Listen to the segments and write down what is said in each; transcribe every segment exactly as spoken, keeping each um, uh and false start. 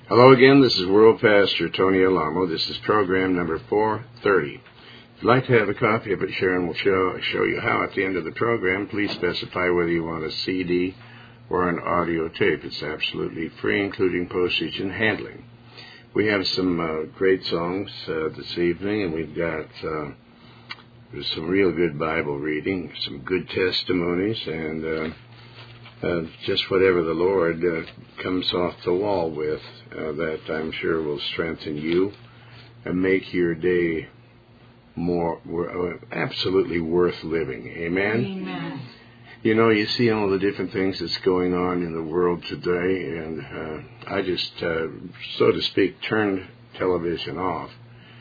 Hello again, this is World Pastor Tony Alamo. This is program number four thirty. If you'd like to have a copy of it, Sharon will show, show you how at the end of the program. Please specify whether you want a C D or an audio tape. It's absolutely free, including postage and handling. We have some uh, great songs uh, this evening, and we've got uh, some real good Bible reading, some good testimonies, and uh, Uh, just whatever the Lord uh, comes off the wall with, uh, that I'm sure will strengthen you and make your day more uh, absolutely worth living. Amen? Amen. You know, you see all the different things that's going on in the world today, and uh, I just, uh, so to speak, turned television off.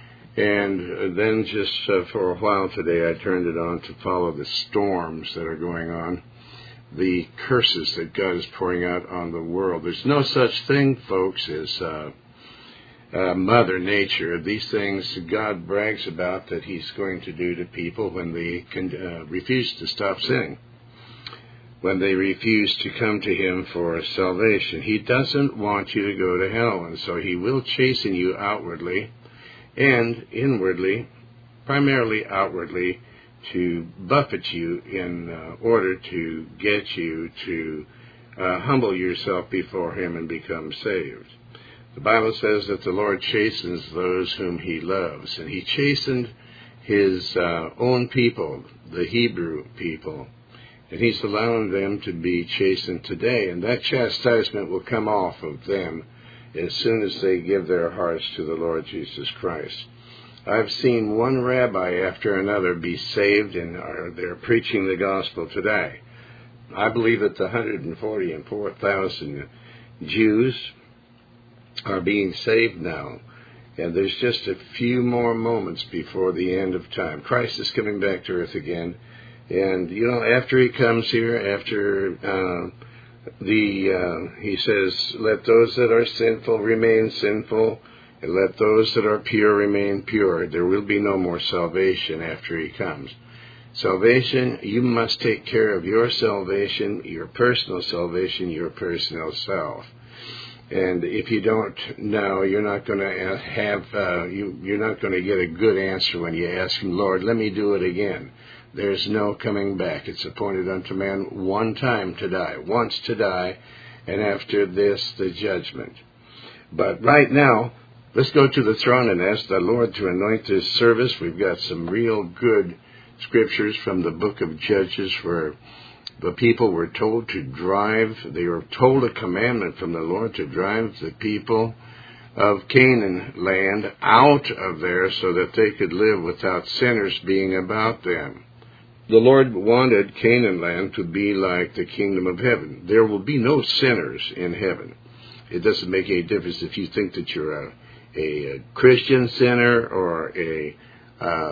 And uh, then just uh, for a while today, I turned it on to follow the storms that are going on, the curses that God is pouring out on the world. There's no such thing, folks, as uh, uh, Mother Nature. These things God brags about that He's going to do to people when they can, uh, refuse to stop sinning, when they refuse to come to Him for salvation. He doesn't want you to go to hell, and so He will chasten you outwardly and inwardly, primarily outwardly, to buffet you in uh, order to get you to uh, humble yourself before Him and become saved. The Bible says that the Lord chastens those whom He loves, and He chastened His uh, own people, the Hebrew people, and He's allowing them to be chastened today, and that chastisement will come off of them as soon as they give their hearts to the Lord Jesus Christ. I've seen one rabbi after another be saved, and are, they're preaching the gospel today. I believe that the one hundred forty-four thousand Jews are being saved now, and there's just a few more moments before the end of time. Christ is coming back to earth again, and, you know, after He comes here, after uh, the, uh, He says, let those that are sinful remain sinful, and let those that are pure remain pure. There will be no more salvation after He comes. Salvation, you must take care of your salvation, your personal salvation, your personal self. And if you don't know, you're not going to have, uh, you, you're not going to get a good answer when you ask Him, Lord, let me do it again. There's no coming back. It's appointed unto man one time to die, once to die, and after this, the judgment. But right now, let's go to the throne and ask the Lord to anoint this service. We've got some real good scriptures from the book of Judges where the people were told to drive, they were told a commandment from the Lord to drive the people of Canaan land out of there so that they could live without sinners being about them. The Lord wanted Canaan land to be like the kingdom of heaven. There will be no sinners in heaven. It doesn't make any difference if you think that you're a a Christian sinner or a uh,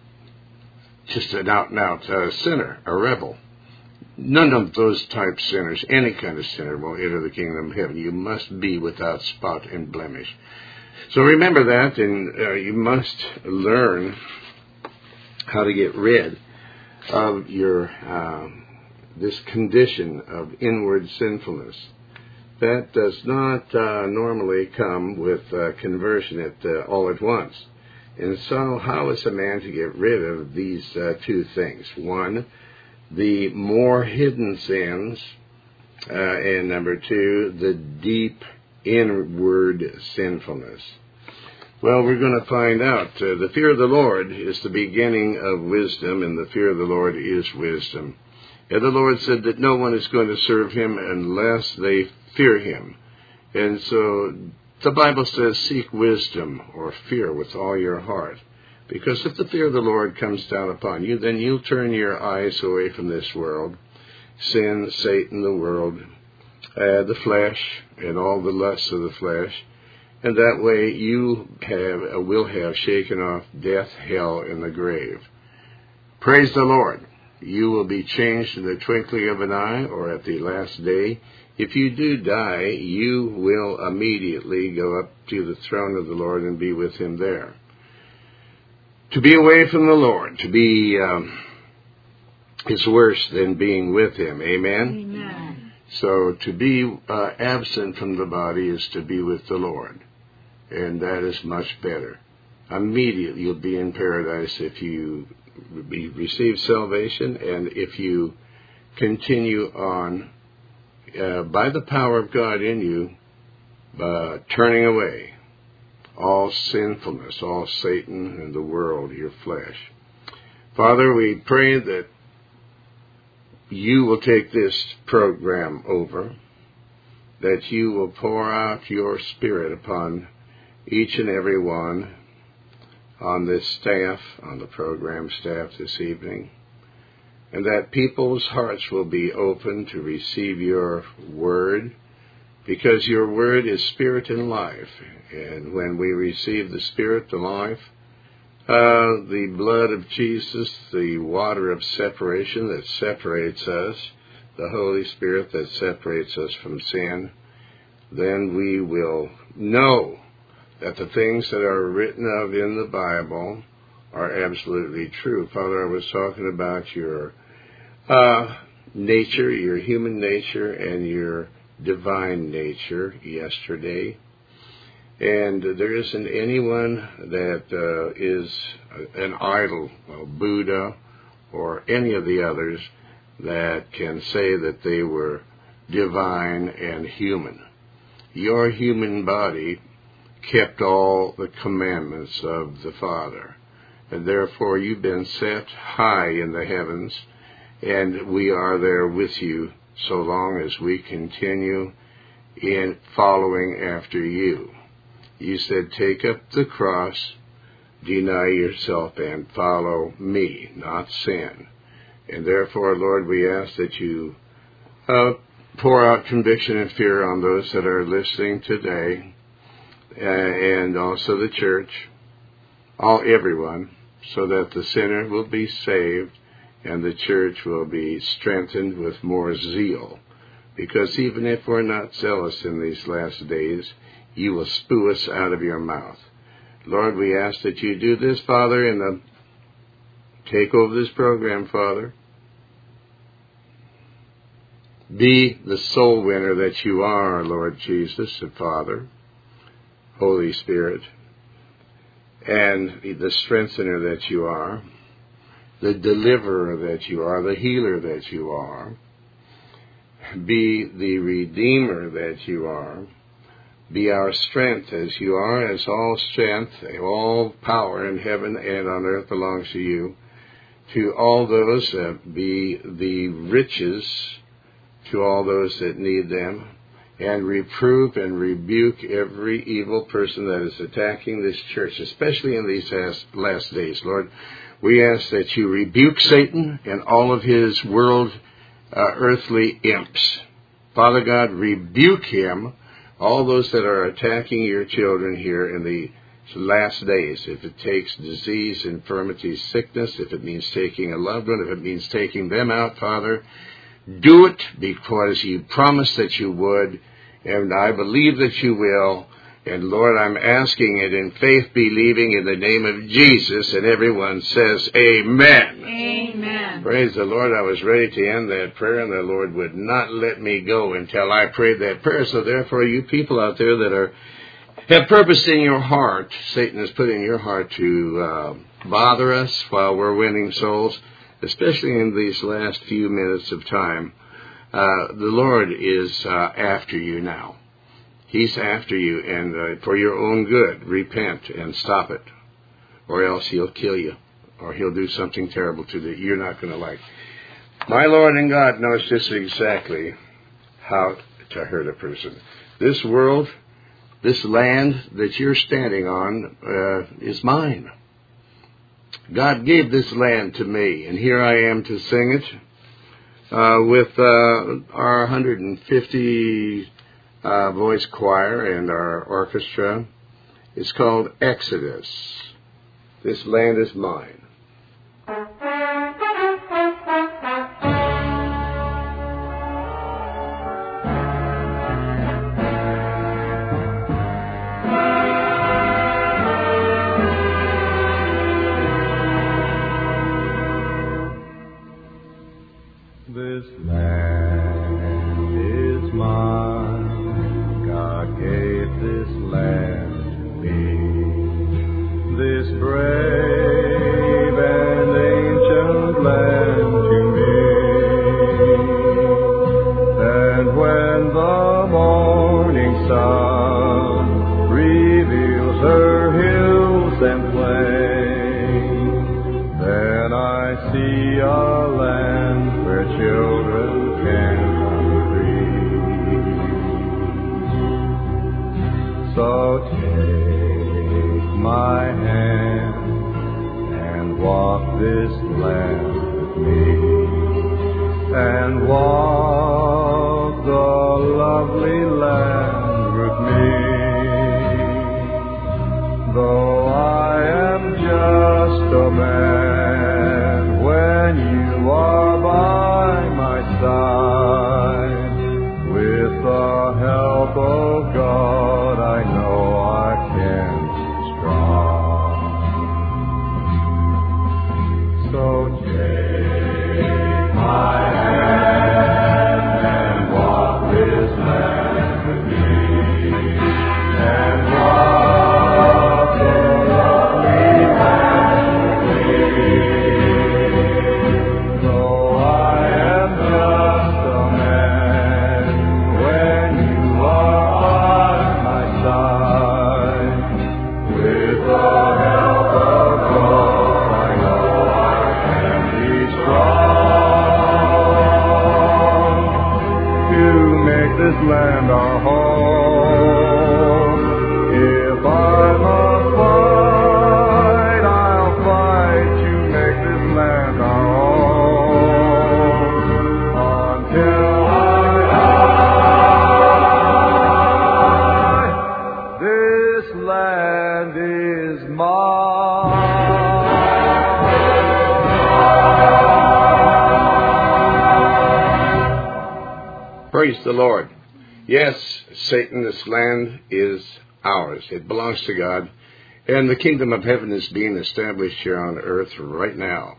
just an out-and-out uh, sinner, a rebel. None of those type sinners, any kind of sinner, will enter the kingdom of heaven. You must be without spot and blemish. So remember that, and uh, you must learn how to get rid of your uh, this condition of inward sinfulness. That does not uh, normally come with uh, conversion at uh, all at once. And so how is a man to get rid of these uh, two things? One, the more hidden sins, uh, and number two, the deep inward sinfulness. Well, we're going to find out. Uh, the fear of the Lord is the beginning of wisdom, and the fear of the Lord is wisdom. And the Lord said that no one is going to serve Him unless they fear Him. And so the Bible says, seek wisdom or fear with all your heart. Because if the fear of the Lord comes down upon you, then you'll turn your eyes away from this world, sin, Satan, the world, uh, the flesh, and all the lusts of the flesh. And that way you have uh, will have shaken off death, hell, and the grave. Praise the Lord. You will be changed in the twinkling of an eye, or at the last day. If you do die, you will immediately go up to the throne of the Lord and be with Him there. To be away from the Lord, to be, um, is worse than being with Him. Amen? Amen. So to be uh, absent from the body is to be with the Lord, and that is much better. Immediately you'll be in paradise if you be, receive salvation, and if you continue on uh, by the power of God in you, uh, turning away all sinfulness, all Satan and the world, your flesh. Father, we pray that you will take this program over, that you will pour out your Spirit upon each and every one on this staff, on the program staff this evening, and that people's hearts will be open to receive your word, because your word is spirit and life. And when we receive the spirit, the life, uh, the blood of Jesus, the water of separation that separates us, the Holy Spirit that separates us from sin, then we will know that the things that are written of in the Bible are absolutely true. Father, I was talking about your uh, nature, your human nature, and your divine nature yesterday. And there isn't anyone that uh, is an idol, well, Buddha, or any of the others that can say that they were divine and human. Your human body kept all the commandments of the Father, and therefore you've been set high in the heavens, and we are there with you so long as we continue in following after you. You said, take up the cross, deny yourself, and follow me, not sin. And therefore, Lord, we ask that you uh, pour out conviction and fear on those that are listening today, uh, and also the church, all everyone, so that the sinner will be saved and the church will be strengthened with more zeal. Because even if we're not zealous in these last days, you will spew us out of your mouth. Lord, we ask that you do this, Father, in the take over this program, Father. Be the soul winner that you are, Lord Jesus, the Father, Holy Spirit, and the strengthener that you are, the deliverer that you are, the healer that you are. Be the redeemer that you are. Be our strength as you are, as all strength, all power in heaven and on earth belongs to you. To all those, uh, be the riches to all those that need them, and reprove and rebuke every evil person that is attacking this church, especially in these last, last days. Lord, we ask that you rebuke Satan and all of his world uh, earthly imps. Father God, rebuke him, all those that are attacking your children here in the last days. If it takes disease, infirmity, sickness, if it means taking a loved one, if it means taking them out, Father, do it because you promised that you would, and I believe that you will. And Lord, I'm asking it in faith, believing in the name of Jesus, and everyone says amen. Amen. Praise the Lord. I was ready to end that prayer, and the Lord would not let me go until I prayed that prayer. So therefore, you people out there that are have purpose in your heart, Satan has put in your heart to uh, bother us while we're winning souls, especially in these last few minutes of time. Uh, the Lord is uh, after you now. He's after you, and uh, for your own good, repent and stop it, or else he'll kill you, or he'll do something terrible to you that you're not going to like. My Lord and God knows just exactly how to hurt a person. This world, this land that you're standing on uh, is mine. God gave this land to me, and here I am to sing it uh, with uh, our one hundred fifty uh, voice choir and our orchestra. It's called Exodus. This land is mine. This land is So take my hand and walk this land with me, and walk the lovely land with me. Though I am just a man, when you are by my side, with the help of God, I know I can be strong. So take my hand and walk this land with me, and walk the lovely land with me. Though I am just a man, when you are by my side, with the help of God, I know I can be strong to make this land our home. If I must fight, I'll fight to make this land our home, until I die. This land is mine. Praise the Lord. Yes, Satan, this land is ours. It belongs to God. And the kingdom of heaven is being established here on earth right now.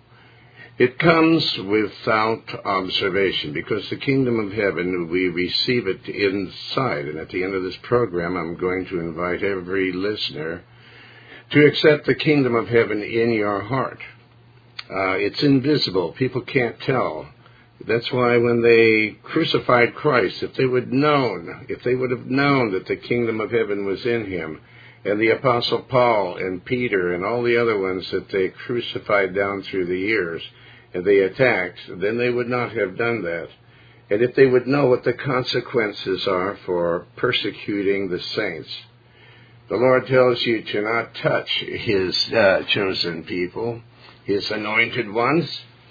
It comes without observation, because the kingdom of heaven, we receive it inside. And at the end of this program, I'm going to invite every listener to accept the kingdom of heaven in your heart. Uh, it's invisible. People can't tell. That's why when they crucified Christ, if they would known, if they would have known that the kingdom of heaven was in him, and the Apostle Paul and Peter and all the other ones that they crucified down through the years, and they attacked, then they would not have done that. And if they would know what the consequences are for persecuting the saints, the Lord tells you to not touch his uh, chosen people, his anointed ones.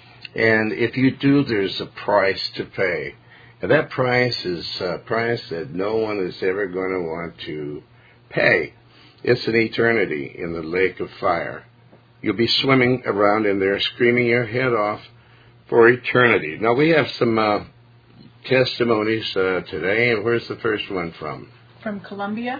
And if you do, there's a price to pay. And that price is a price that no one is ever going to want to pay. It's an eternity in the lake of fire. You'll be swimming around in there, screaming your head off for eternity. Now, we have some uh, testimonies uh, today. And where's the first one from? From Colombia.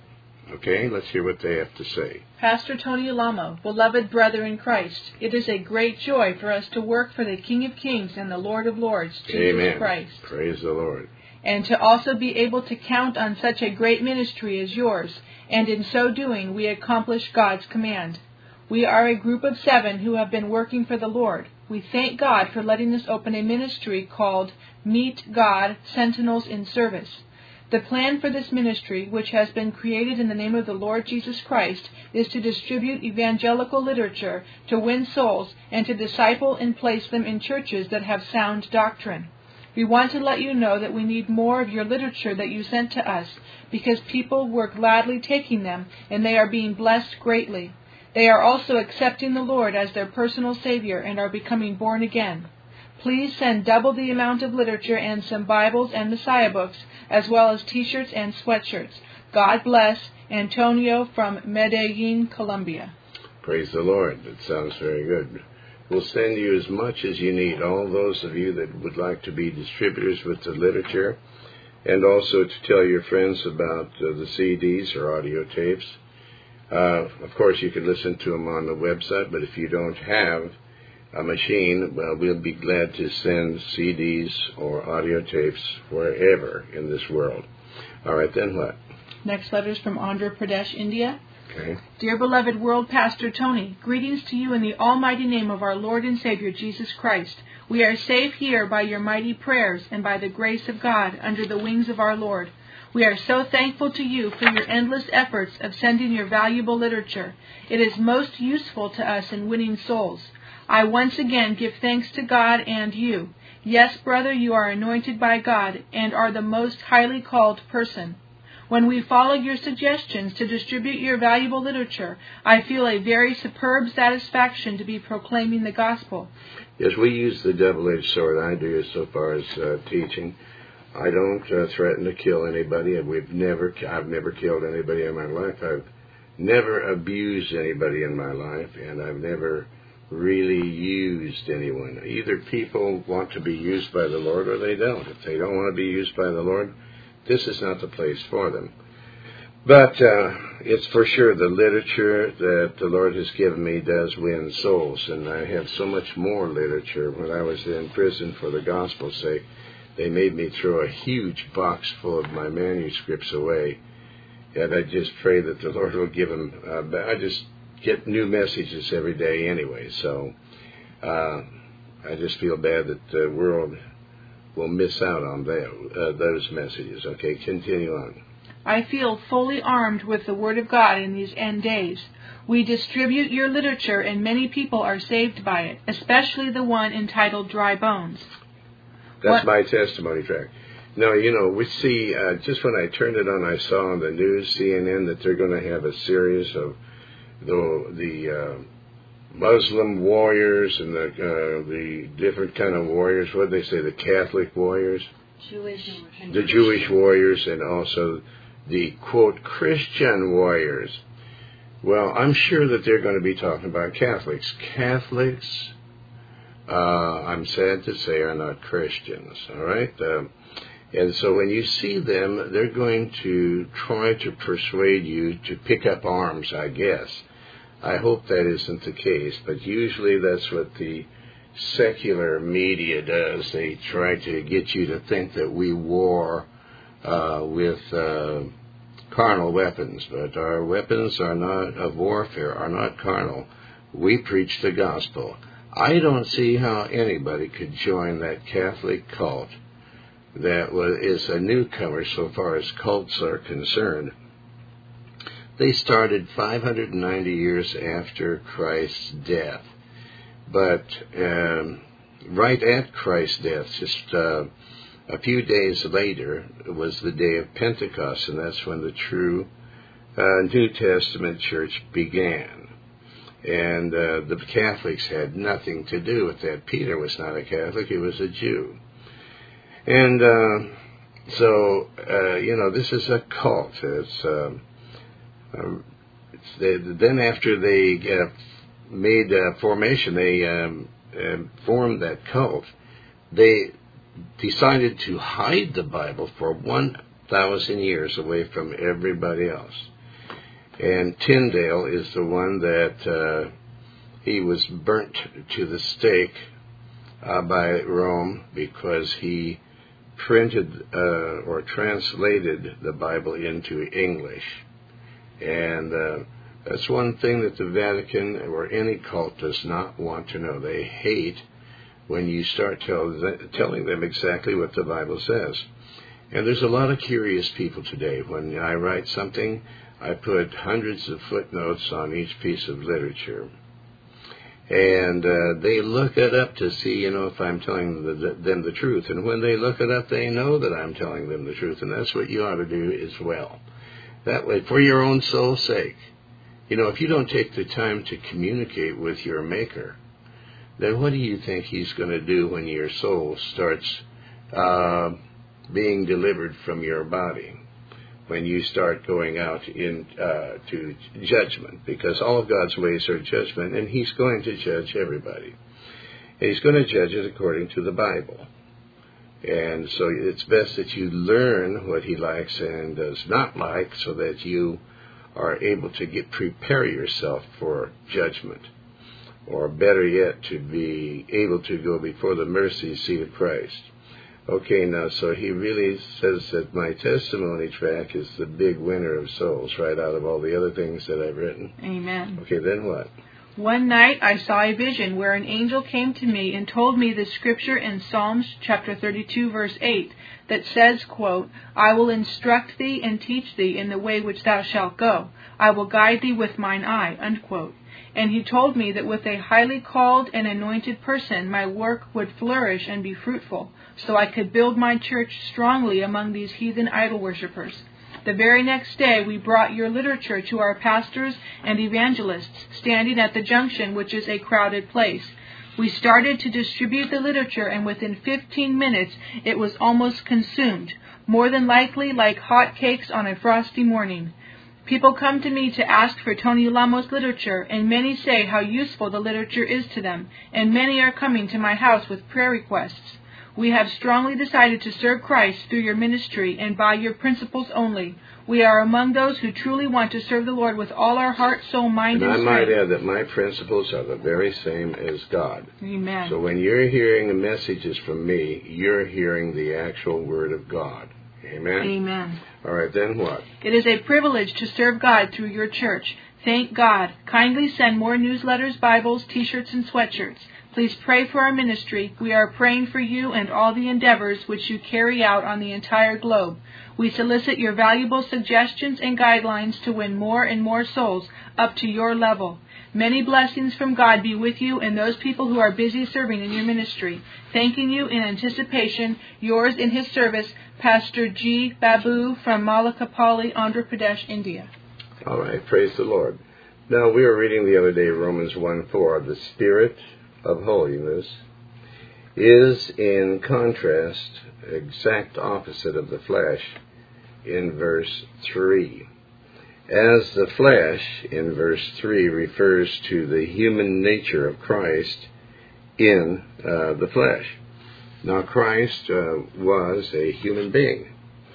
Okay, let's hear what they have to say. Pastor Tony Alamo, beloved brother in Christ, it is a great joy for us to work for the King of Kings and the Lord of Lords, Jesus Amen. Christ. Praise the Lord. And to also be able to count on such a great ministry as yours, and in so doing we accomplish God's command. We are a group of seven who have been working for the Lord. We thank God for letting us open a ministry called Meet God, Sentinels in Service. The plan for this ministry, which has been created in the name of the Lord Jesus Christ, is to distribute evangelical literature, to win souls, and to disciple and place them in churches that have sound doctrine. We want to let you know that we need more of your literature that you sent to us, because people were gladly taking them, and they are being blessed greatly. They are also accepting the Lord as their personal Savior and are becoming born again. Please send double the amount of literature and some Bibles and Messiah books, as well as T-shirts and sweatshirts. God bless. Antonio from Medellin, Colombia. Praise the Lord. That sounds very good. We'll send you as much as you need. All those of you that would like to be distributors with the literature, and also to tell your friends about uh, the C Ds or audio tapes. Uh, of course, you can listen to them on the website, but if you don't have a machine, well, we'll be glad to send C Ds or audio tapes wherever in this world. All right, then what? Next letter is from Andhra Pradesh, India. Okay. Dear beloved World Pastor Tony, greetings to you in the almighty name of our Lord and Savior Jesus Christ. We are safe here by your mighty prayers and by the grace of God under the wings of our Lord. We are so thankful to you for your endless efforts of sending your valuable literature. It is most useful to us in winning souls. I once again give thanks to God and you. Yes, brother, you are anointed by God and are the most highly called person. When we follow your suggestions to distribute your valuable literature, I feel a very superb satisfaction to be proclaiming the gospel. Yes, we use the double-edged sword. I do so far as uh, teaching. I don't uh, threaten to kill anybody. We've never, I've never killed anybody in my life. I've never abused anybody in my life, and I've never really used anyone. Either people want to be used by the Lord or they don't. If they don't want to be used by the Lord, this is not the place for them. But uh, it's for sure the literature that the Lord has given me does win souls, and I have so much more literature. When I was in prison for the gospel's sake, they made me throw a huge box full of my manuscripts away, and I just pray that the Lord will give them. Uh, I just get new messages every day anyway, so uh, I just feel bad that the world will miss out on them, uh, those messages. Okay, continue on. I feel fully armed with the Word of God in these end days. We distribute your literature, and many people are saved by it, especially the one entitled Dry Bones. That's What? my testimony track. No, you know, we see, uh, just when I turned it on, I saw on the news, C N N, that they're going to have a series of the, the uh, Muslim warriors and the uh, the different kind of warriors. What did they say? The Catholic warriors? Jewish. The Jewish warriors, and also the, quote, Christian warriors. Well, I'm sure that they're going to be talking about Catholics. Catholics, uh, I'm sad to say, are not Christians, all right? Um, and so when you see them, they're going to try to persuade you to pick up arms, I guess. I hope that isn't the case, but usually that's what the secular media does. They try to get you to think that we war uh, with uh, carnal weapons, but our weapons are not of warfare, are not carnal. We preach the gospel. I don't see how anybody could join that Catholic cult that was, is a newcomer so far as cults are concerned. They started five hundred ninety years after Christ's death. But um, right at Christ's death, just uh, a few days later, was the day of Pentecost, and that's when the true uh, New Testament church began. And uh, the Catholics had nothing to do with that. Peter was not a Catholic, he was a Jew. And uh, so, uh, you know, this is a cult. It's, uh, um, it's they, then after they uh, made a formation, they um, uh, formed that cult, they decided to hide the Bible for one thousand years away from everybody else. And Tyndale is the one that uh, he was burnt to the stake uh, by Rome because he printed uh, or translated the Bible into English. And uh, that's one thing that the Vatican or any cult does not want to know. They hate when you start tell, telling them exactly what the Bible says. And there's a lot of curious people today. When I write something, I put hundreds of footnotes on each piece of literature. And uh, they look it up to see, you know, if I'm telling the, the, them the truth. And when they look it up, they know that I'm telling them the truth. And that's what you ought to do as well. That way, for your own soul's sake. You know, if you don't take the time to communicate with your Maker, then what do you think He's going to do when your soul starts uh, being delivered from your body? When you start going out in uh, to judgment, because all of God's ways are judgment, and He's going to judge everybody. And He's going to judge it according to the Bible. And so it's best that you learn what He likes and does not like, so that you are able to get prepare yourself for judgment, or better yet, to be able to go before the mercy seat of Christ. Okay, now, so he really says that my testimony track is the big winner of souls, right out of all the other things that I've written. Amen. Okay, then what? One night I saw a vision where an angel came to me and told me the scripture in Psalms chapter thirty-two, verse eight, that says, quote, I will instruct thee and teach thee in the way which thou shalt go. I will guide thee with mine eye, unquote. And he told me that with a highly called and anointed person, my work would flourish and be fruitful, so I could build my church strongly among these heathen idol worshippers. The very next day, we brought your literature to our pastors and evangelists, standing at the junction, which is a crowded place. We started to distribute the literature, and within fifteen minutes, it was almost consumed, more than likely like hot cakes on a frosty morning. People come to me to ask for Tony Lamo's literature, and many say how useful the literature is to them, and many are coming to my house with prayer requests. We have strongly decided to serve Christ through your ministry and by your principles only. We are among those who truly want to serve the Lord with all our heart, soul, mind, and, and strength. I might add that my principles are the very same as God. Amen. So when you're hearing messages from me, you're hearing the actual Word of God. Amen? Amen. All right, then what? It is a privilege to serve God through your church. Thank God. Kindly send more newsletters, Bibles, T-shirts, and sweatshirts. Please pray for our ministry. We are praying for you and all the endeavors which you carry out on the entire globe. We solicit your valuable suggestions and guidelines to win more and more souls up to your level. Many blessings from God be with you and those people who are busy serving in your ministry. Thanking you in anticipation, yours in his service, Pastor G. Babu from Malakapalli, Andhra Pradesh, India. All right, praise the Lord. Now, we were reading the other day Romans one four, the Spirit of holiness is in contrast, exact opposite of the flesh in verse three. As the flesh in verse three refers to the human nature of Christ in uh, the flesh. Now Christ uh, was a human being,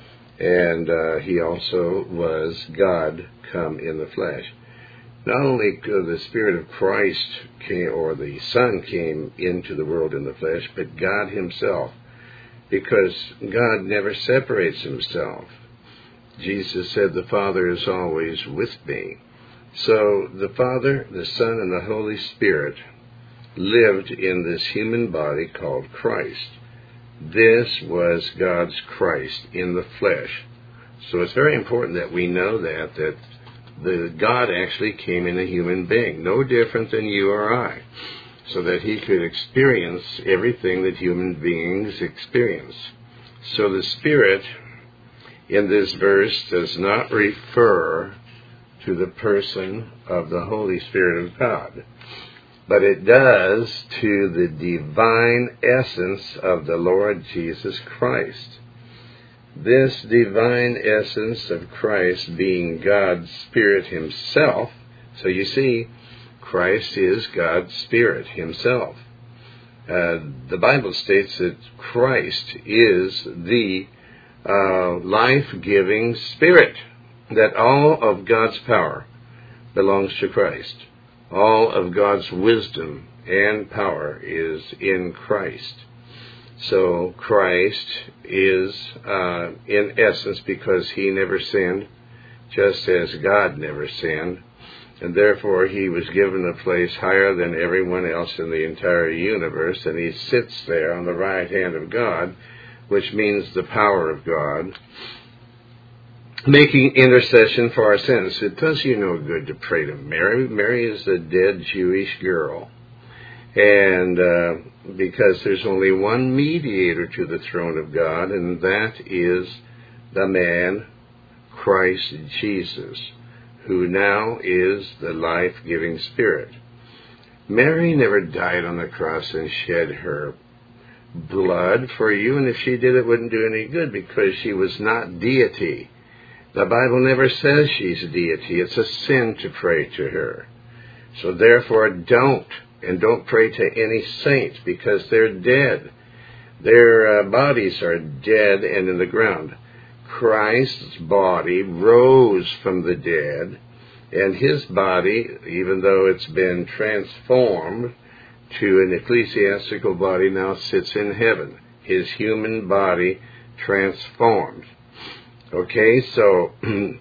and uh, he also was God come in the flesh. Not only the Spirit of Christ came, or the Son came into the world in the flesh, but God himself, because God never separates himself. Jesus said, the Father is always with me. So the Father, the Son, and the Holy Spirit lived in this human body called Christ. This was God's Christ in the flesh. So it's very important that we know that, that the God actually came in a human being, no different than you or I, so that he could experience everything that human beings experience. So the Spirit in this verse does not refer to the person of the Holy Spirit of God, but it does to the divine essence of the Lord Jesus Christ. This divine essence of Christ being God's Spirit himself. So you see, Christ is God's Spirit himself. Uh, the Bible states that Christ is the uh, life-giving Spirit, that all of God's power belongs to Christ. All of God's wisdom and power is in Christ. So Christ is, uh, in essence, because he never sinned, just as God never sinned, and therefore he was given a place higher than everyone else in the entire universe, and he sits there on the right hand of God, which means the power of God, making intercession for our sins. It does you no good to pray to Mary. Mary is a dead Jewish girl. And uh, because there's only one mediator to the throne of God, and that is the man, Christ Jesus, who now is the life-giving Spirit. Mary never died on the cross and shed her blood for you, and if she did, it wouldn't do any good because she was not deity. The Bible never says she's deity. It's a sin to pray to her. So therefore, don't. And don't pray to any saint, because they're dead. Their uh, bodies are dead and in the ground. Christ's body rose from the dead, and his body, even though it's been transformed to an ecclesiastical body, now sits in heaven. His human body transformed. Okay, so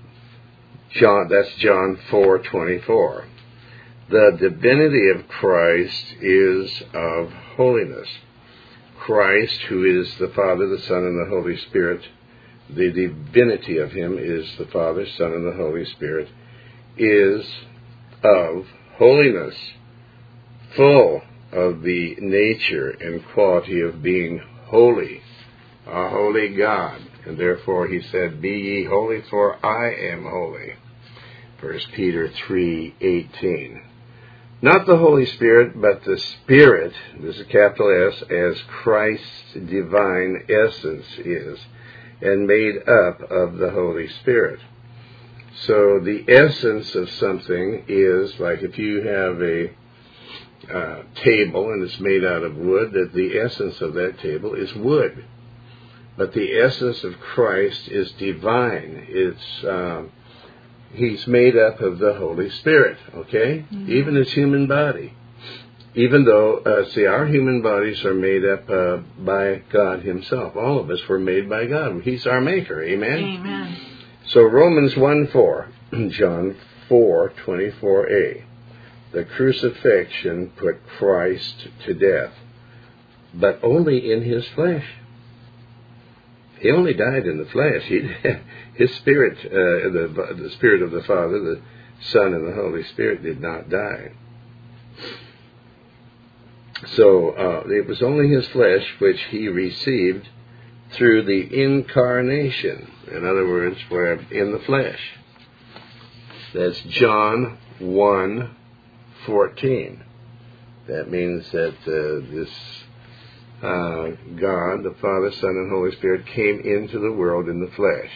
John, that's John four twenty-four. The divinity of Christ is of holiness. Christ, who is the Father, the Son, and the Holy Spirit, the divinity of him is the Father, Son, and the Holy Spirit, is of holiness, full of the nature and quality of being holy, a holy God. And therefore he said, "Be ye holy, for I am holy." First Peter three eighteen. Not the Holy Spirit, but the Spirit, this is capital S, as Christ's divine essence is, and made up of the Holy Spirit. So the essence of something is, like if you have a uh, table and it's made out of wood, that the essence of that table is wood. But the essence of Christ is divine. It's um, He's made up of the Holy Spirit, okay? Mm-hmm. Even his human body. Even though, uh, see, our human bodies are made up uh, by God himself. All of us were made by God. He's our maker, amen? Amen. So Romans one four, John four twenty-four a. The crucifixion put Christ to death, but only in his flesh. He only died in the flesh. He, his spirit, uh, the, the Spirit of the Father, the Son, and the Holy Spirit did not die. So uh, it was only his flesh which he received through the incarnation. In other words, where in the flesh. That's John one fourteen. That means that uh, this Uh, God, the Father, Son, and Holy Spirit came into the world in the flesh.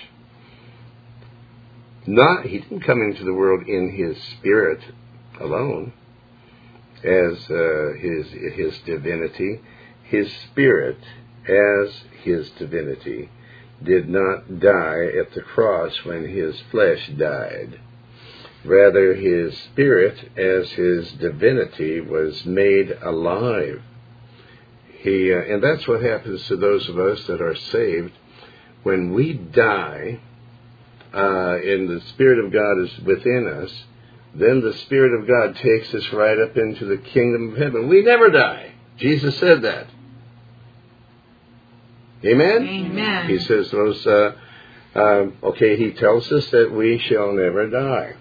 Not, he didn't come into the world in his spirit alone, as uh, his his divinity. His spirit, as his divinity, did not die at the cross when his flesh died. Rather, his spirit, as his divinity, was made alive. He, uh, and that's what happens to those of us that are saved. When we die, uh, and the Spirit of God is within us, then the Spirit of God takes us right up into the kingdom of heaven. We never die. Jesus said that. Amen? Amen. He says those, uh, uh, okay, he tells us that we shall never die.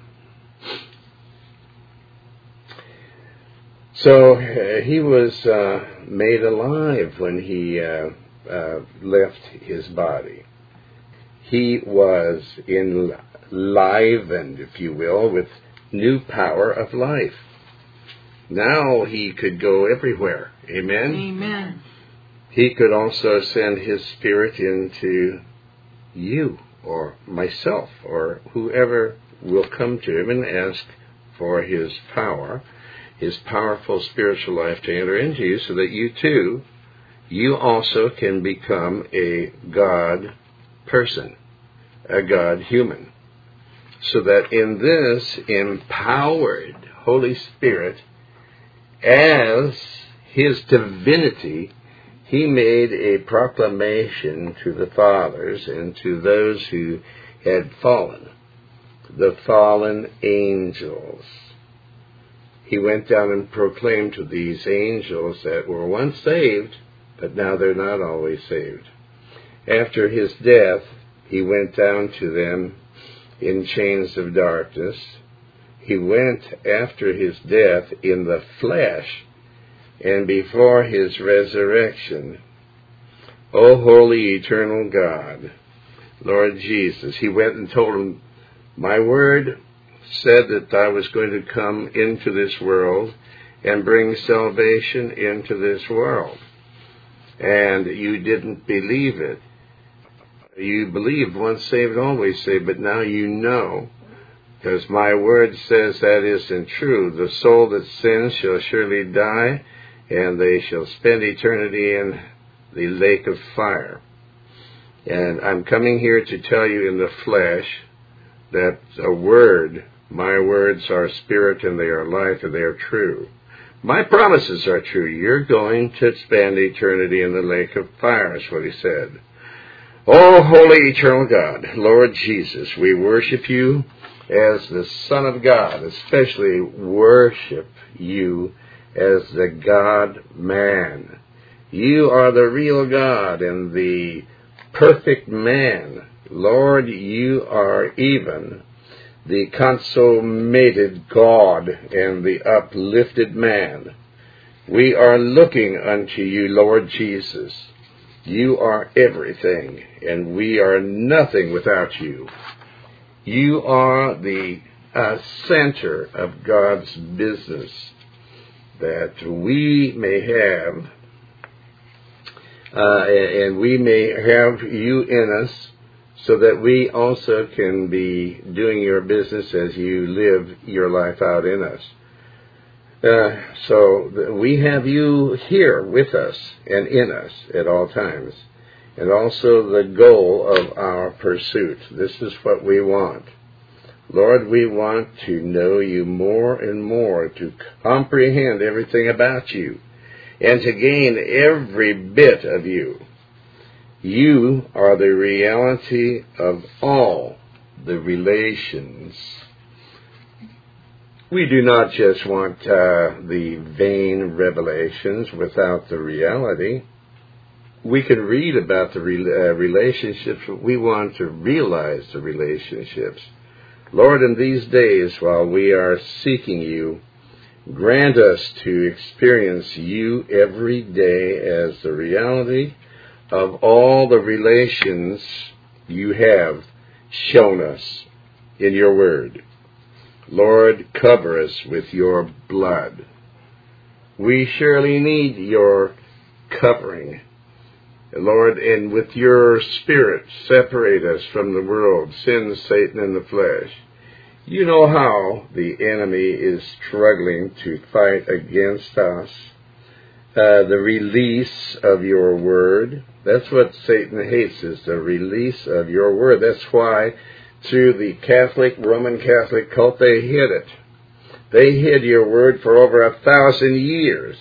So uh, he was uh, made alive when he uh, uh, left his body. He was enlivened, if you will, with new power of life. Now he could go everywhere. Amen? Amen. He could also send his Spirit into you or myself or whoever will come to him and ask for his power, his powerful spiritual life to enter into you, so that you too, you also can become a God person, a God human. So that in this empowered Holy Spirit, as his divinity, he made a proclamation to the fathers and to those who had fallen, the fallen angels. He went down and proclaimed to these angels that were once saved, but now they're not always saved. After his death, he went down to them in chains of darkness. He went after his death in the flesh and before his resurrection. O holy, eternal God, Lord Jesus, he went and told him, my word said that I was going to come into this world and bring salvation into this world. And you didn't believe it. You believed once saved, always saved, but now you know, because my word says that isn't true. The soul that sins shall surely die, and they shall spend eternity in the lake of fire. And I'm coming here to tell you in the flesh that a word, my words are spirit and they are life and they are true. My promises are true. You're going to spend eternity in the lake of fire, is what he said. Oh, holy, eternal God, Lord Jesus, we worship you as the Son of God, especially worship you as the God-man. You are the real God and the perfect man. Lord, you are even the consummated God and the uplifted man. We are looking unto you, Lord Jesus, You are everything, and we are nothing without you. You are the uh, center of God's business, that we may have, uh, and we may have you in us, so that we also can be doing your business as you live your life out in us. Uh, so th- we have you here with us and in us at all times. And also the goal of our pursuit. This is what we want. Lord, we want to know you more and more, to comprehend everything about you, and to gain every bit of you. You are the reality of all the relations. We do not just want uh, the vain revelations without the reality. We can read about the re- uh, relationships, but we want to realize the relationships. Lord, in these days, while we are seeking you, grant us to experience you every day as the reality of all the relations you have shown us in your word. Lord, cover us with your blood. We surely need your covering. Lord, and with your Spirit, separate us from the world, sin, Satan, and the flesh. You know how the enemy is struggling to fight against us. Uh, the release of your word. That's what Satan hates, is the release of your word. That's why through the Catholic, Roman Catholic cult, they hid it. They hid your word for over a thousand years.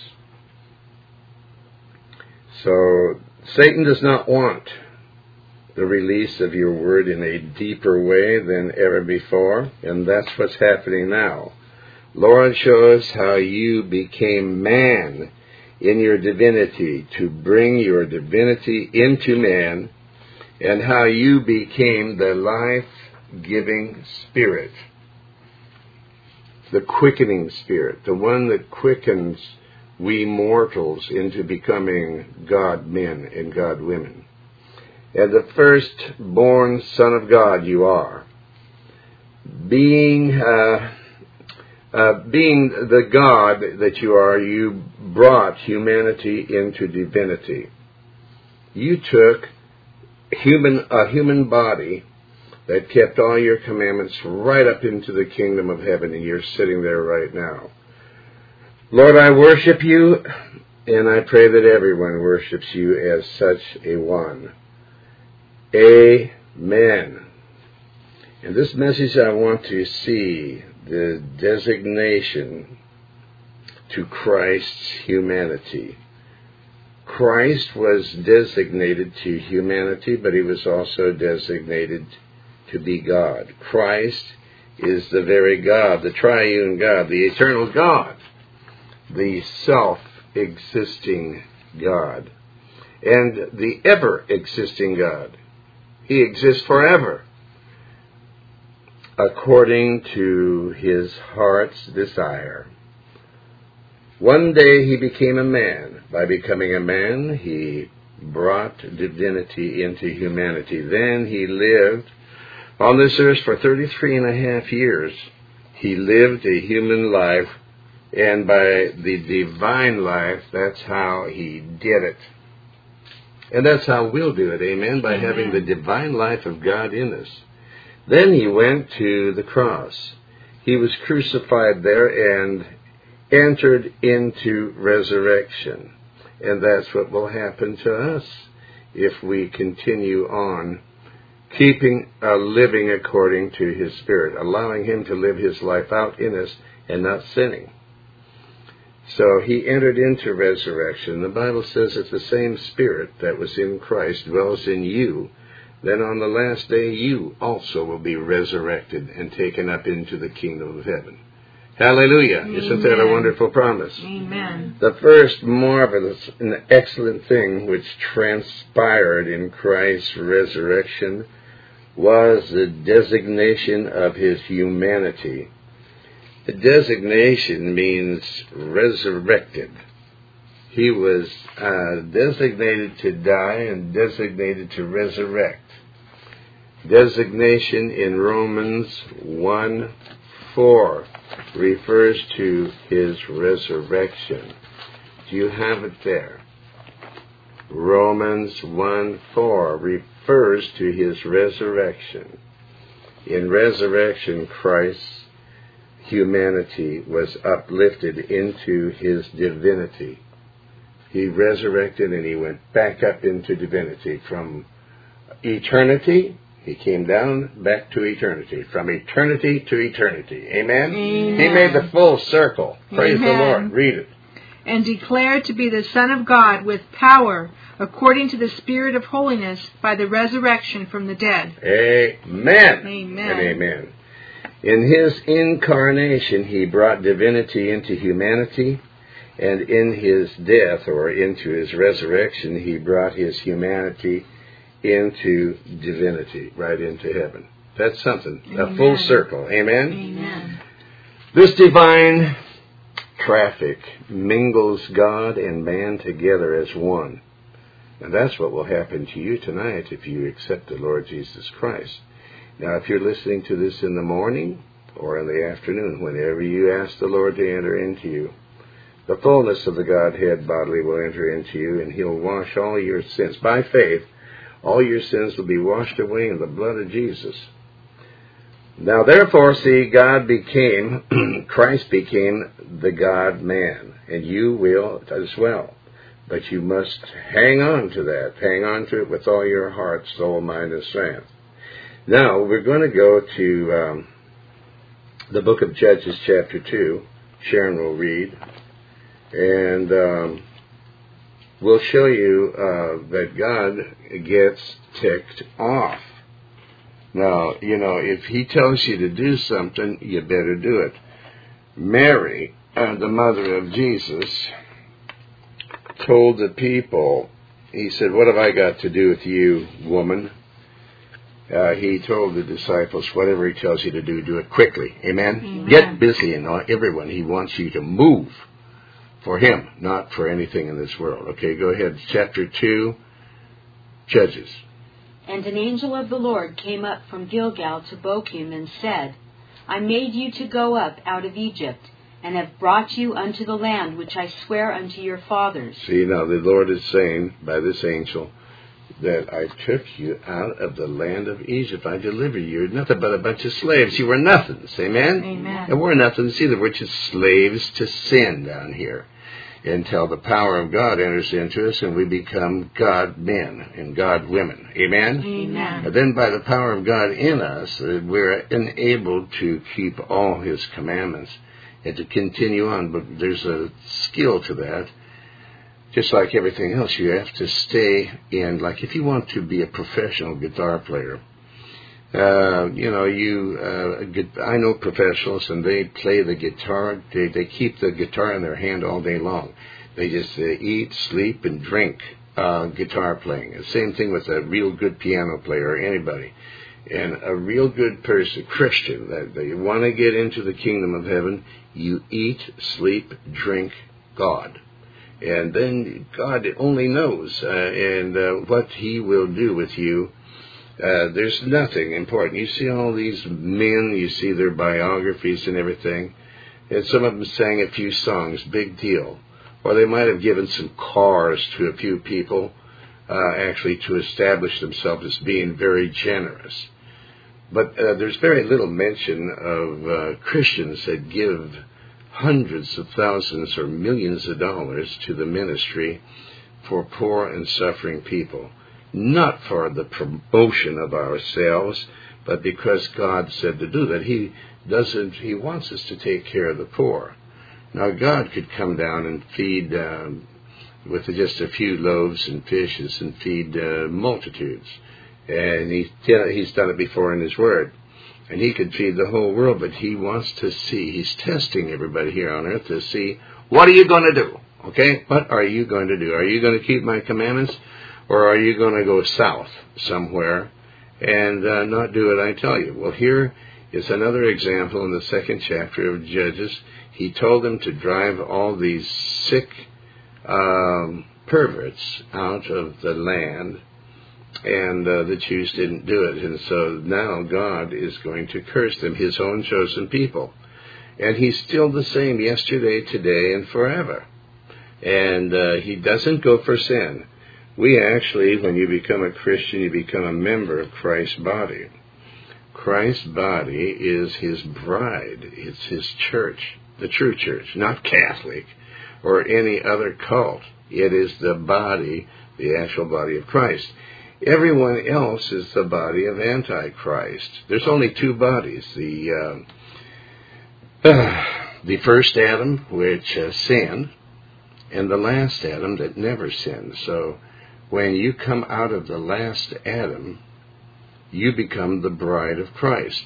So Satan does not want the release of your word in a deeper way than ever before, and that's what's happening now. Lord, show us how you became man in your divinity to bring your divinity into man, and how you became the life-giving Spirit, the quickening Spirit, the one that quickens we mortals into becoming God men and God women. And the firstborn Son of God you are. Being, uh, uh, being the God that you are, you brought humanity into divinity. You took human a human body that kept all your commandments right up into the kingdom of heaven, and you're sitting there right now. Lord, I worship you, and I pray that everyone worships you as such a one. Amen. In this message, I want to see the designation to Christ's humanity. Christ was designated to humanity, but he was also designated to be God. Christ is the very God, the triune God, the eternal God, the self-existing God, and the ever-existing God. He exists forever, according to his heart's desire. One day he became a man. By becoming a man, he brought divinity into humanity. Then he lived on this earth for thirty-three and a half years. He lived a human life, and by the divine life, that's how he did it. And that's how we'll do it, amen, by amen. Having the divine life of God in us. Then he went to the cross. He was crucified there and entered into resurrection. And that's what will happen to us if we continue on keeping, uh, living according to his Spirit, allowing him to live his life out in us and not sinning. So he entered into resurrection. The Bible says that the same Spirit that was in Christ dwells in you. Then on the last day you also will be resurrected and taken up into the kingdom of heaven. Hallelujah. Amen. Isn't that a wonderful promise? Amen. The first marvelous and excellent thing which transpired in Christ's resurrection was the designation of his humanity. The designation means resurrected. He was uh, designated to die and designated to resurrect. Designation in Romans one four refers to his resurrection. Do you have it there? Romans one four refers to his resurrection. In resurrection, Christ's humanity was uplifted into his divinity. He resurrected and he went back up into divinity. From eternity, he came down back to eternity. From eternity to eternity. Amen? Amen. He made the full circle. Praise Amen. the Lord. Read it. And declared to be the Son of God with power, according to the Spirit of holiness, by the resurrection from the dead. Amen. Amen. And amen. In his incarnation, he brought divinity into humanity, and in his death, or into his resurrection, he brought his humanity into divinity, right into heaven. That's something. Amen. A full circle. Amen? Amen. This divine traffic mingles God and man together as one. And that's what will happen to you tonight if you accept the Lord Jesus Christ. Now, if you're listening to this in the morning or in the afternoon, whenever you ask the Lord to enter into you, the fullness of the Godhead bodily will enter into you, and he'll wash all your sins. By faith, all your sins will be washed away in the blood of Jesus. Now, therefore, see, God became, Christ became the God-man, and you will as well. But you must hang on to that. Hang on to it with all your heart, soul, mind, and strength. Now, we're going to go to um, the book of Judges, chapter two. Sharon will read. And um, we'll show you uh, that God gets ticked off. Now, you know, if he tells you to do something, you better do it. Mary, uh, the mother of Jesus, told the people, he said, "What have I got to do with you, woman?" Uh, he told the disciples, whatever he tells you to do, do it quickly. Amen? Amen. Get busy, and everyone. He wants you to move for him, not for anything in this world. Okay, go ahead. Chapter two, Judges. And an angel of the Lord came up from Gilgal to Bochim and said, I made you to go up out of Egypt, and have brought you unto the land which I swear unto your fathers. See, now the Lord is saying by this angel that I took you out of the land of Egypt. I delivered you. You're nothing but a bunch of slaves. You were nothings. Amen? Amen. And we're nothings either. We're just slaves to sin down here until the power of God enters into us and we become God men and God women. Amen? Amen. And then by the power of God in us, uh, we're enabled to keep all his commandments and to continue on. But there's a skill to that. Just like everything else, you have to stay in, like if you want to be a professional guitar player, uh, you know, you, uh, I know professionals and they play the guitar, they, they keep the guitar in their hand all day long. They just uh, eat, sleep, and drink uh, guitar playing. The same thing with a real good piano player or anybody. And a real good person, Christian, that they want to get into the kingdom of heaven, you eat, sleep, drink God. And then God only knows uh, and uh, what he will do with you. Uh, there's nothing important. You see all these men, you see their biographies and everything. And some of them sang a few songs, big deal. Or they might have given some cars to a few people, uh, actually to establish themselves as being very generous. But uh, there's very little mention of uh, Christians that give hundreds of thousands or millions of dollars to the ministry for poor and suffering people. Not for the promotion of ourselves, but because God said to do that. He doesn't, he wants us to take care of the poor. Now God could come down and feed um, with just a few loaves and fishes and feed uh, multitudes. And he, he's done it before in his word. And he could feed the whole world, but he wants to see, he's testing everybody here on earth to see, what are you going to do? Okay? What are you going to do? Are you going to keep my commandments? Or are you going to go south somewhere and uh, not do what I tell you? Well, here is another example in the second chapter of Judges. He told them to drive all these sick um, perverts out of the land, and uh, the Jews didn't do it. And so now God is going to curse them, his own chosen people. And he's still the same yesterday, today, and forever. And uh, he doesn't go for sin. We actually, when you become a Christian, you become a member of Christ's body. Christ's body is his bride. It's his church, the true church, not Catholic or any other cult. It is the body, the actual body of Christ. Everyone else is the body of Antichrist. There's only two bodies. The uh, uh, the first Adam, which uh, sinned, and the last Adam that never sinned. So when you come out of the last Adam, you become the bride of Christ.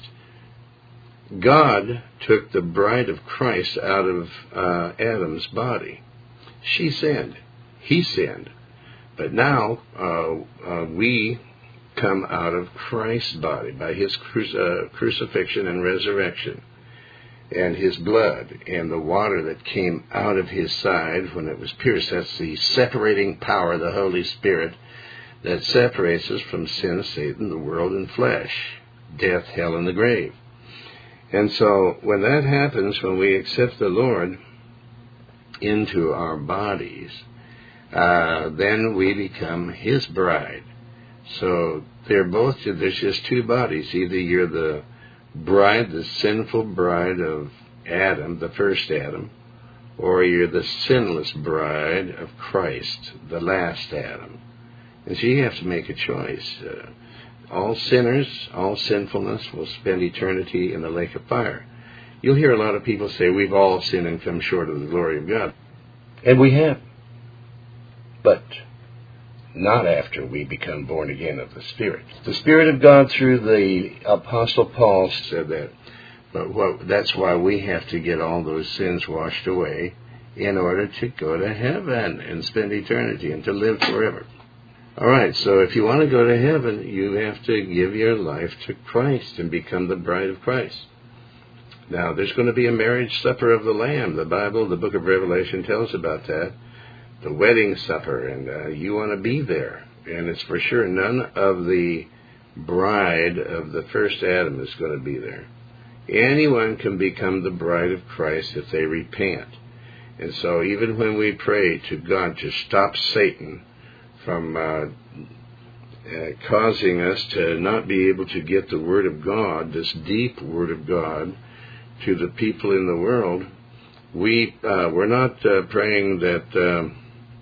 God took the bride of Christ out of uh, Adam's body. She sinned. He sinned. But now uh, uh, we come out of Christ's body by his cru- uh, crucifixion and resurrection, and his blood and the water that came out of his side when it was pierced. That's the separating power of the Holy Spirit that separates us from sin, Satan, the world, and flesh, death, hell, and the grave. And so when that happens, when we accept the Lord into our bodies, uh, then we become his bride. So they're both, there's just two bodies. Either you're the bride, the sinful bride of Adam, the first Adam, or you're the sinless bride of Christ, the last Adam. And so you have to make a choice. Uh, all sinners, all sinfulness will spend eternity in the lake of fire. You'll hear a lot of people say, we've all sinned and come short of the glory of God. And we have. But not after we become born again of the Spirit. The Spirit of God through the Apostle Paul said that. But what, that's why we have to get all those sins washed away in order to go to heaven and spend eternity and to live forever. All right, so if you want to go to heaven, you have to give your life to Christ and become the bride of Christ. Now, there's going to be a marriage supper of the Lamb. The Bible, the book of Revelation, tells about that. The wedding supper, and uh, you want to be there. And it's for sure none of the bride of the first Adam is going to be there. Anyone can become the bride of Christ if they repent. And so even when we pray to God to stop Satan from uh, uh, causing us to not be able to get the Word of God, this deep Word of God, to the people in the world, we, uh, we're not uh, praying that, um,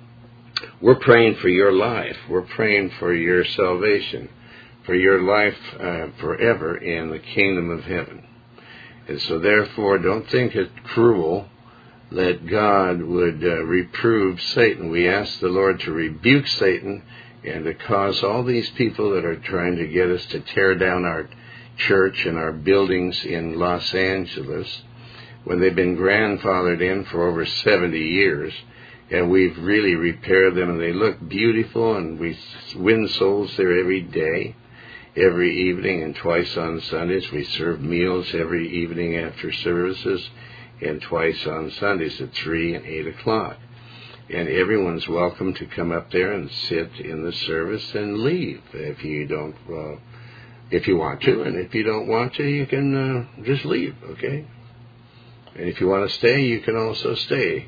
we're praying for your life. We're praying for your salvation, for your life uh, forever in the kingdom of heaven. And so therefore, don't think it cruel that God would uh, reprove Satan. We ask the Lord to rebuke Satan and to cause all these people that are trying to get us to tear down our church and our buildings in Los Angeles, when they've been grandfathered in for over seventy years, and we've really repaired them, and they look beautiful, and we win souls there every day, every evening, and twice on Sundays. We serve meals every evening after services, and twice on Sundays at three and eight o'clock. And everyone's welcome to come up there and sit in the service and leave if you don't, uh, if you want to. And if you don't want to, you can uh, just leave, okay? And if you want to stay, you can also stay.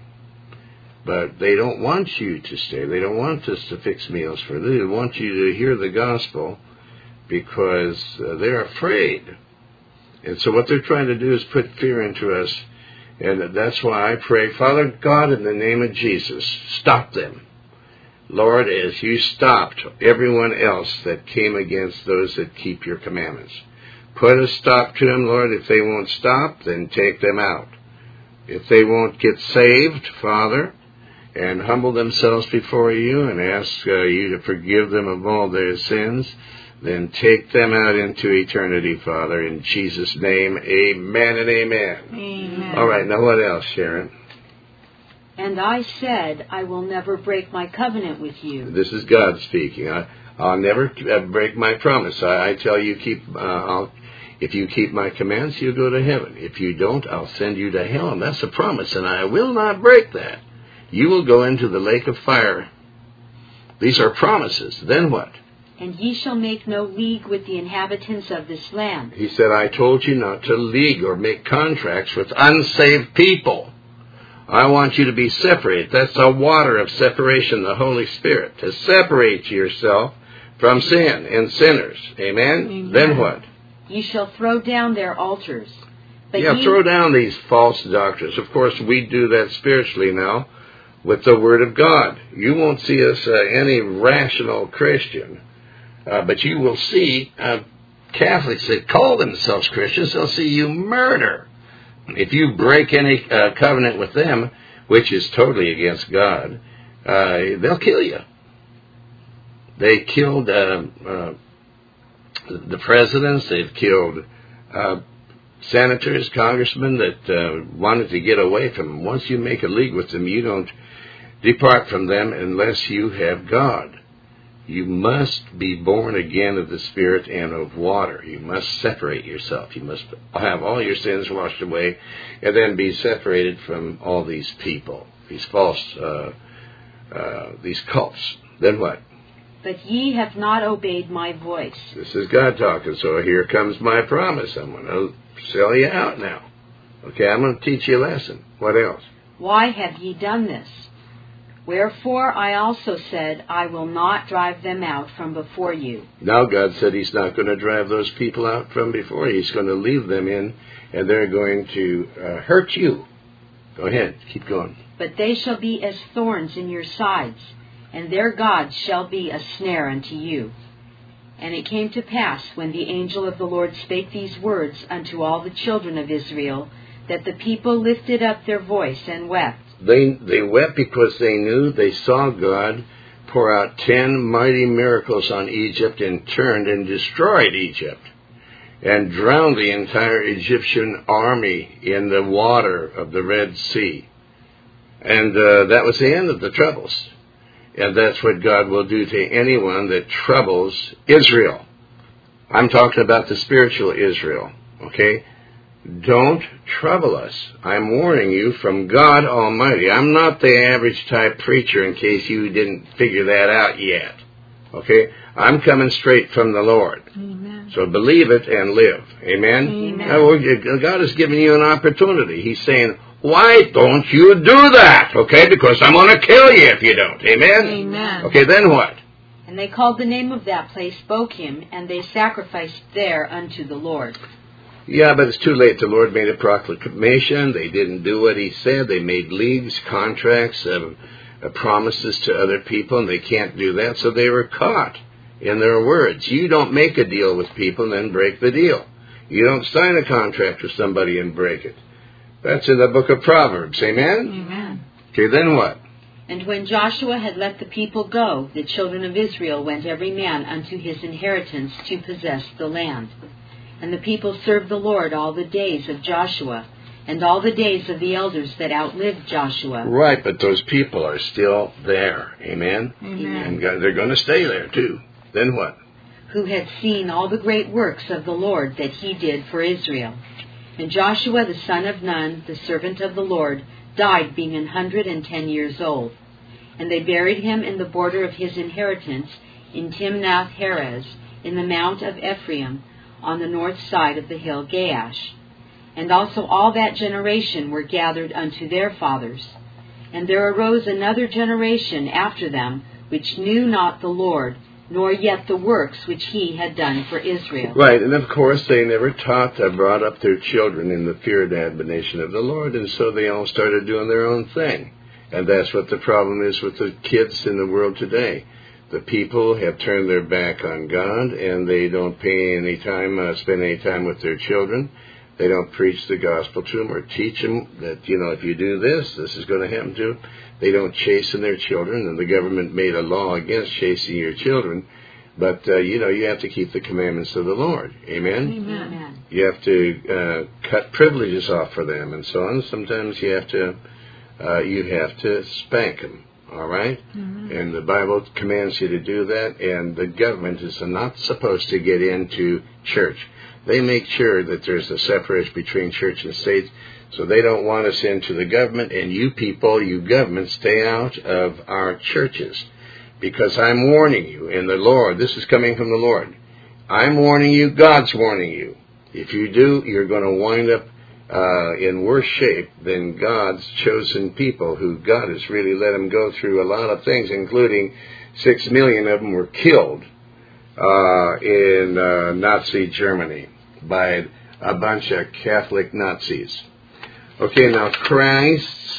But they don't want you to stay. They don't want us to fix meals for them. They want you to hear the gospel because uh, they're afraid. And so what they're trying to do is put fear into us. And that's why I pray, Father God, in the name of Jesus, stop them. Lord, as you stopped everyone else that came against those that keep your commandments. Put a stop to them, Lord. If they won't stop, then take them out. If they won't get saved, Father, and humble themselves before you and ask uh, you to forgive them of all their sins, then take them out into eternity, Father, in Jesus' name. Amen and amen. Amen. All right, now what else, Sharon? And I said, I will never break my covenant with you. This is God speaking. I, I'll never uh, break my promise. I, I tell you, keep. Uh, I'll, if you keep my commands, you'll go to heaven. If you don't, I'll send you to hell. And that's a promise, and I will not break that. You will go into the lake of fire. These are promises. Then what? And ye shall make no league with the inhabitants of this land. He said, I told you not to league or make contracts with unsaved people. I want you to be separated. That's the water of separation, the Holy Spirit, to separate yourself from sin and sinners. Amen? Amen. Then what? Ye shall throw down their altars. But yeah, ye... throw down these false doctrines. Of course, we do that spiritually now with the Word of God. You won't see us uh, any rational Christian, uh, but you will see uh, Catholics that call themselves Christians. They'll see you murder. If you break any uh, covenant with them, which is totally against God, uh, they'll kill you. They killed uh, uh, the presidents. They've killed uh, senators, congressmen that uh, wanted to get away from them. Once you make a league with them, you don't depart from them unless you have God. You must be born again of the Spirit and of water. You must separate yourself. You must have all your sins washed away and then be separated from all these people, these false, uh, uh, these cults. Then what? But ye have not obeyed my voice. This is God talking, so here comes my promise. I'm going to sell you out now. Okay, I'm going to teach you a lesson. What else? Why have ye done this? Wherefore I also said, I will not drive them out from before you. Now God said He's not going to drive those people out from before you. He's going to leave them in, and they're going to uh, hurt you. Go ahead, keep going. But they shall be as thorns in your sides, and their gods shall be a snare unto you. And it came to pass, when the angel of the Lord spake these words unto all the children of Israel, that the people lifted up their voice and wept. They they wept because they knew they saw God pour out ten mighty miracles on Egypt and turned and destroyed Egypt and drowned the entire Egyptian army in the water of the Red Sea. And uh, that was the end of the troubles. And that's what God will do to anyone that troubles Israel. I'm talking about the spiritual Israel, okay? Don't trouble us. I'm warning you from God Almighty. I'm not the average type preacher in case you didn't figure that out yet. Okay? I'm coming straight from the Lord. Amen. So believe it and live. Amen? Amen. Now, God has given you an opportunity. He's saying, why don't you do that? Okay? Because I'm going to kill you if you don't. Amen? Amen. Okay, then what? And they called the name of that place Bochim, and they sacrificed there unto the Lord. Yeah, but it's too late. The Lord made a proclamation. They didn't do what He said. They made leagues, contracts, uh, uh, promises to other people, and they can't do that. So they were caught in their words. You don't make a deal with people and then break the deal. You don't sign a contract with somebody and break it. That's in the book of Proverbs. Amen? Amen. Okay, then what? And when Joshua had let the people go, the children of Israel went every man unto his inheritance to possess the land. And the people served the Lord all the days of Joshua, and all the days of the elders that outlived Joshua. Right, but those people are still there. Amen? Amen. And God, they're going to stay there too. Then what? Who had seen all the great works of the Lord that He did for Israel. And Joshua the son of Nun, the servant of the Lord, died being an hundred and ten years old. And they buried him in the border of his inheritance in Timnath-Heres, in the mount of Ephraim, on the north side of the hill Gaash. And also all that generation were gathered unto their fathers. And there arose another generation after them, which knew not the Lord, nor yet the works which He had done for Israel. Right, and of course they never taught or brought up their children in the fear and admonition of the Lord, and so they all started doing their own thing. And that's what the problem is with the kids in the world today. The people have turned their back on God, and they don't pay any time, uh, spend any time with their children. They don't preach the gospel to them or teach them that, you know, if you do this, this is going to happen to them. They don't chasten their children, and the government made a law against chastening your children. But, uh, you know, you have to keep the commandments of the Lord. Amen? Amen. Amen. You have to uh, cut privileges off for them and so on. Sometimes you have to, uh, you have to spank them. All right? Mm-hmm. And the Bible commands you to do that, and the government is not supposed to get into church. They make sure that there's a separation between church and state, so they don't want us into the government, and you people, you government, stay out of our churches. Because I'm warning you in the Lord, this is coming from the Lord. I'm warning you, God's warning you. If you do, you're going to wind up uh, in worse shape than God's chosen people, who God has really let them go through a lot of things, including six million of them were killed uh, in uh, Nazi Germany by a bunch of Catholic Nazis. Okay, now Christ's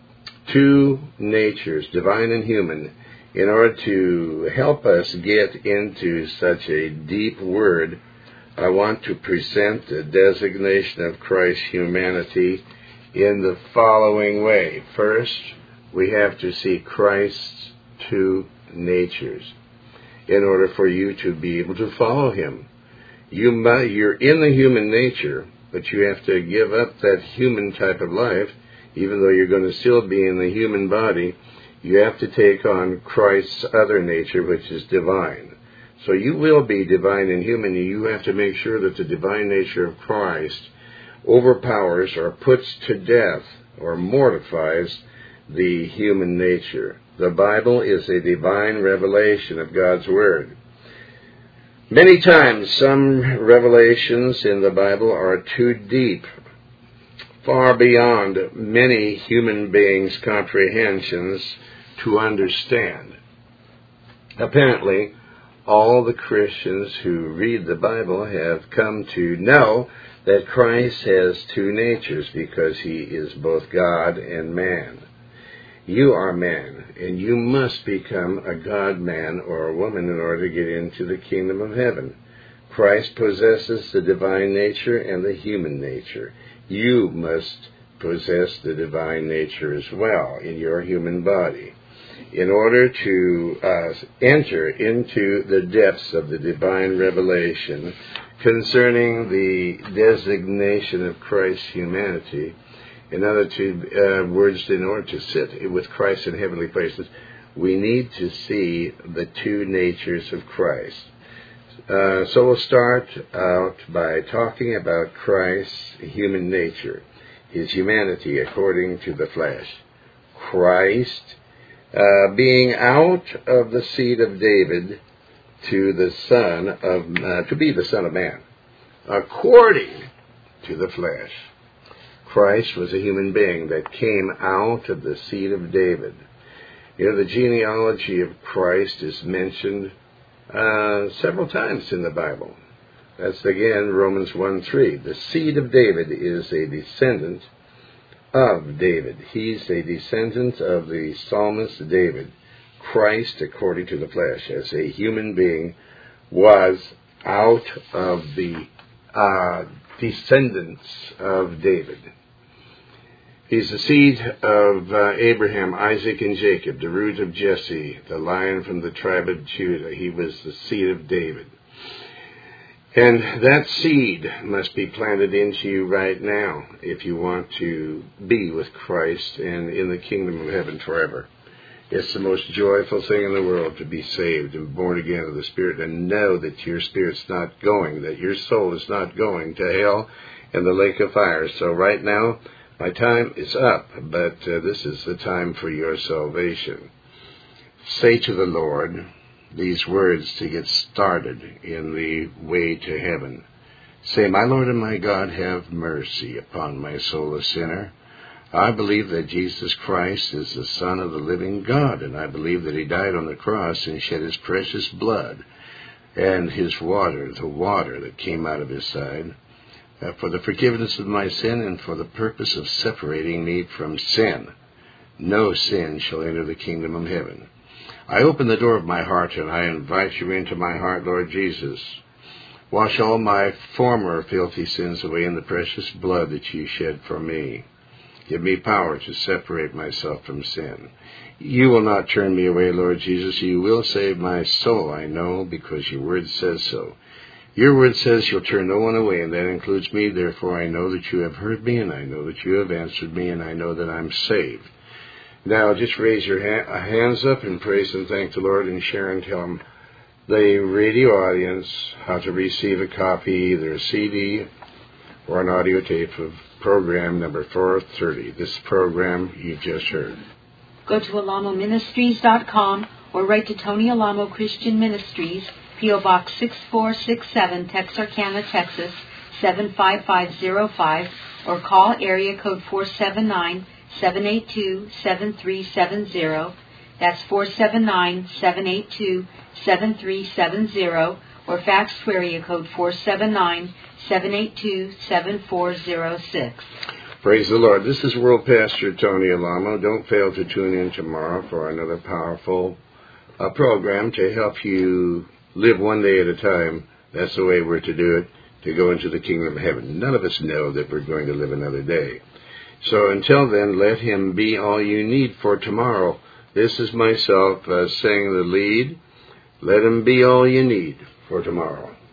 two natures, divine and human, in order to help us get into such a deep word, I want to present the designation of Christ's humanity in the following way. First, we have to see Christ's two natures in order for you to be able to follow him. You might, you're in the human nature, but you have to give up that human type of life. Even though you're going to still be in the human body, you have to take on Christ's other nature, which is divine. So you will be divine and human, and you have to make sure that the divine nature of Christ overpowers or puts to death or mortifies the human nature. The Bible is a divine revelation of God's Word. Many times, some revelations in the Bible are too deep, far beyond many human beings' comprehensions to understand. Apparently, all the Christians who read the Bible have come to know that Christ has two natures because he is both God and man. You are man, and you must become a God-man or a woman in order to get into the kingdom of heaven. Christ possesses the divine nature and the human nature. You must possess the divine nature as well in your human body in order to uh, enter into the depths of the divine revelation concerning the designation of Christ's humanity. In other two uh, words, in order to sit with Christ in heavenly places, we need to see the two natures of Christ. Uh, so we'll start out by talking about Christ's human nature, his humanity according to the flesh. Christ uh, being out of the seed of David to the son of uh, to be the Son of Man, according to the flesh. Christ was a human being that came out of the seed of David. You know, the genealogy of Christ is mentioned uh, several times in the Bible. That's again Romans one three. The seed of David is a descendant of David. He's a descendant of the psalmist David. Christ, according to the flesh, as a human being, was out of the uh, descendants of David. He's the seed of uh, Abraham, Isaac, and Jacob, the root of Jesse, the lion from the tribe of Judah. He was the seed of David. And that seed must be planted into you right now if you want to be with Christ and in the kingdom of heaven forever. It's the most joyful thing in the world to be saved and born again of the Spirit and know that your spirit's not going, that your soul is not going to hell and the lake of fire. So right now, my time is up, but uh, this is the time for your salvation. Say to the Lord these words to get started in the way to heaven. Say, my Lord and my God, have mercy upon my soul, a sinner. I believe that Jesus Christ is the Son of the living God, and I believe that he died on the cross and shed his precious blood and his water, the water that came out of his side, Uh, for the forgiveness of my sin and for the purpose of separating me from sin. No sin shall enter the kingdom of heaven. I open the door of my heart and I invite you into my heart, Lord Jesus. Wash all my former filthy sins away in the precious blood that you shed for me. Give me power to separate myself from sin. You will not turn me away, Lord Jesus. You will save my soul, I know, because your word says so. Your word says you'll turn no one away, and that includes me. Therefore, I know that you have heard me, and I know that you have answered me, and I know that I'm saved. Now, just raise your ha- hands up and praise and thank the Lord and share and tell him, the radio audience how to receive a copy, either a C D or an audio tape of program number four thirty, this program you've just heard. Go to alamo ministries dot com or write to Tony Alamo Christian Ministries, P O Box six four six seven, Texarkana, Texas, seven five five zero five, or call area code four seven nine, seven eight two, seven three seven zero. That's four seven nine, seven eight two, seven three seven zero, or fax to area code four seven nine, seven eight two, seven four zero six. Praise the Lord. This is World Pastor Tony Alamo. Don't fail to tune in tomorrow for another powerful uh, program to help you live one day at a time. That's the way we're to do it, to go into the kingdom of heaven. None of us know that we're going to live another day. So until then, let Him be all you need for tomorrow. This is myself uh, saying the lead. Let Him be all you need for tomorrow.